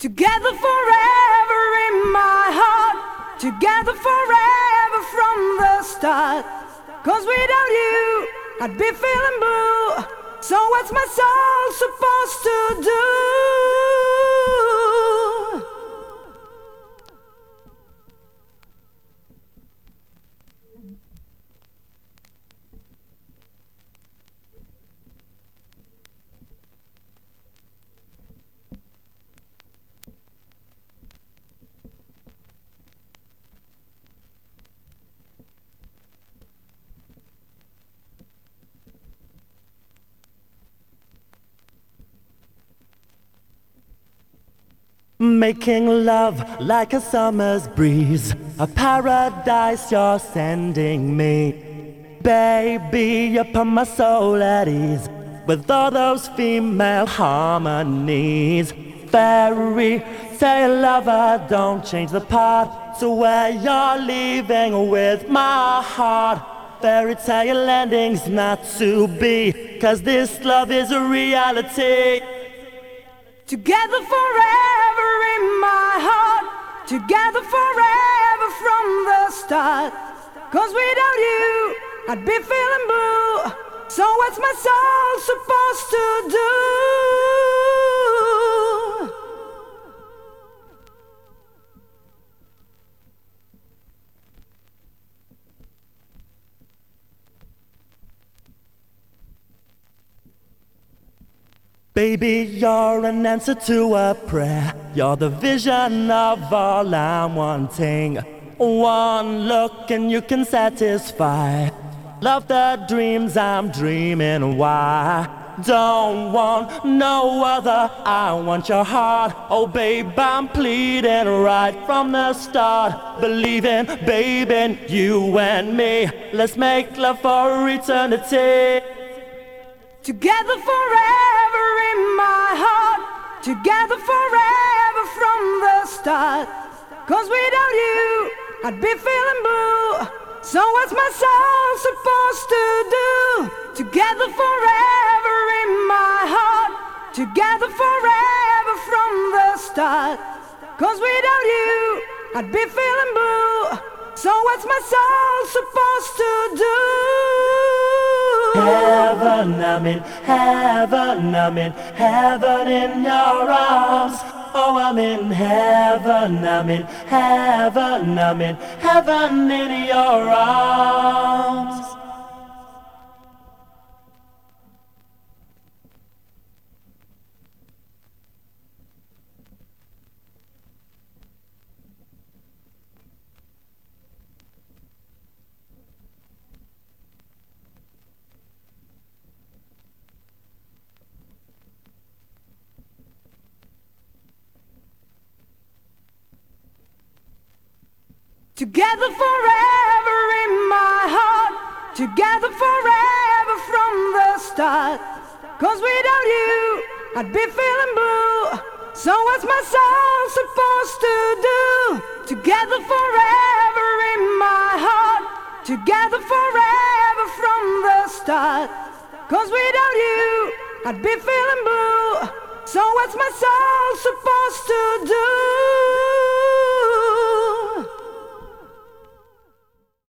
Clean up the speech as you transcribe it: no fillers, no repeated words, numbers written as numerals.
Together forever in my heart, together forever from the start. 'Cause without you, I'd be feeling blue. So what's my soul supposed to do? Making love like a summer's breeze, a paradise you're sending me. Baby, you put my soul at ease with all those female harmonies. Fairy tale lover, don't change the part to where you're leaving with my heart. Fairy tale endings not to be, 'cause this love is a reality. Together forever in my heart, together forever from the start. 'Cause without you, I'd be feeling blue. So what's my soul supposed to do? Baby, you're an answer to a prayer. You're the vision of all I'm wanting. One look and you can satisfy. Love the dreams I'm dreaming. Why? Don't want no other. I want your heart. Oh, babe, I'm pleading right from the start. Believing, baby, in you and me. Let's make love for eternity. Together forever in my heart, together forever from the start. 'Cause without you, I'd be feeling blue. So what's my soul supposed to do? Together forever in my heart, together forever from the start. 'Cause without you, I'd be feeling blue. So what's my soul supposed to do? Heaven, I'm in heaven, I'm in heaven in your arms. Oh, I'm in heaven, I'm in heaven, I'm in heaven in your arms. Together forever in my heart, together forever from the start. 'Cause without you, I'd be feeling blue. So what's my soul supposed to do? Together forever in my heart, together forever from the start. 'Cause without you, I'd be feeling blue. So what's my soul supposed to do?